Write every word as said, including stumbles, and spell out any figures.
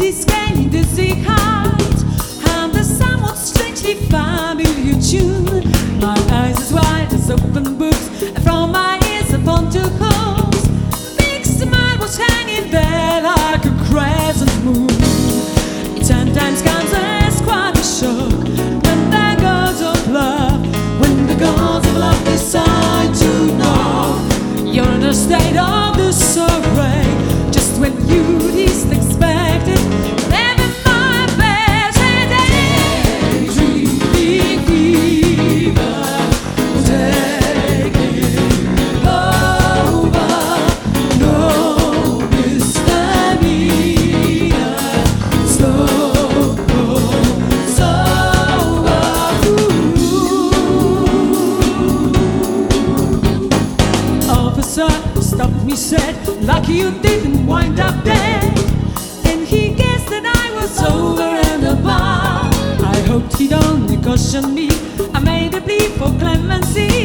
is gaining dizzy height, and the somewhat strangely familiar tune. My eyes as wide as open books, and from my ears upon two hooks, big smile was hanging there like a crescent moon. It sometimes comes as quite a shock when the gods of love, when the gods of love decide to knock. You're in a state of disarray, just when you least expect it. Never mind, best daydreaming fever, taking over. No misdemeanor, slow, sober. Officer stopped me, said, lucky you didn't wind up dead. And he guessed that I was over and above. I hoped he'd only caution me. I made a plea for clemency.